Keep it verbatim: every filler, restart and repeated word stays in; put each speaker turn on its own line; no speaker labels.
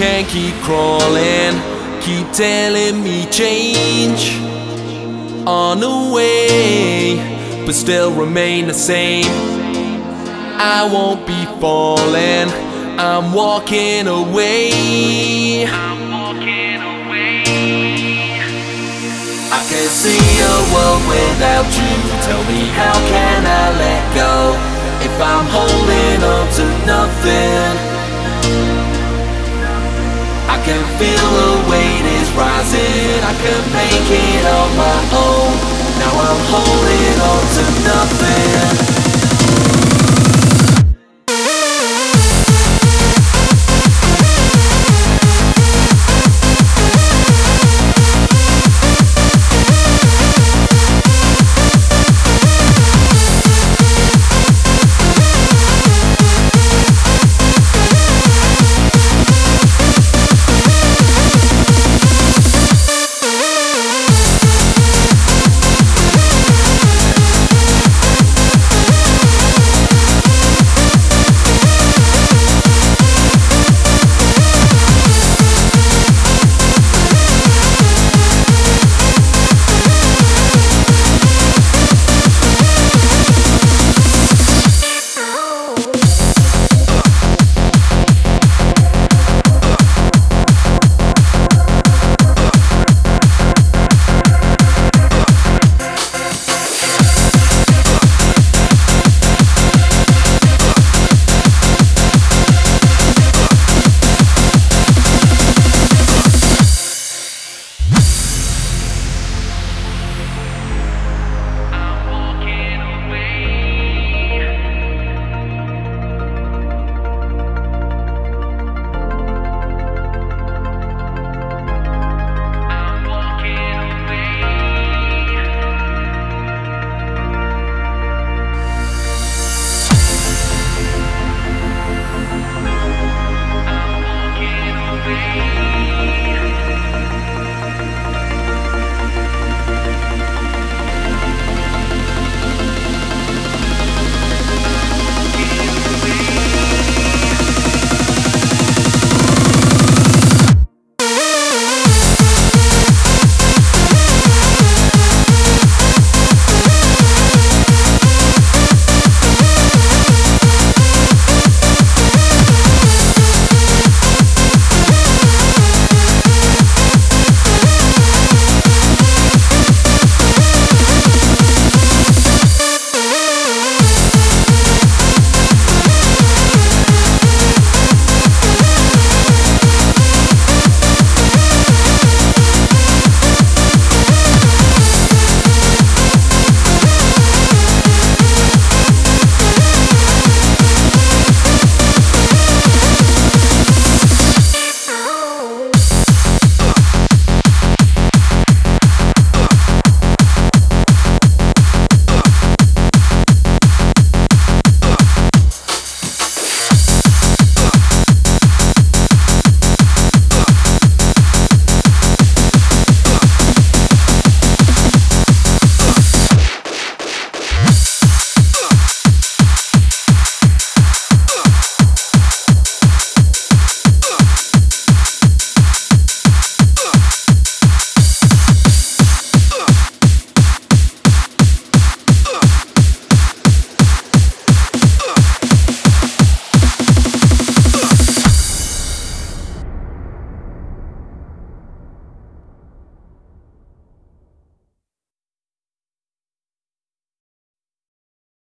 can't keep crawling, keep telling me change on the way, but still remain the same. I won't be falling, I'm walking away. I'm walking away. I can't see a world without you. Tell me, how can I let go if I'm holding on to nothing? I can feel the weight is rising, I can make it on my own. Now I'm holding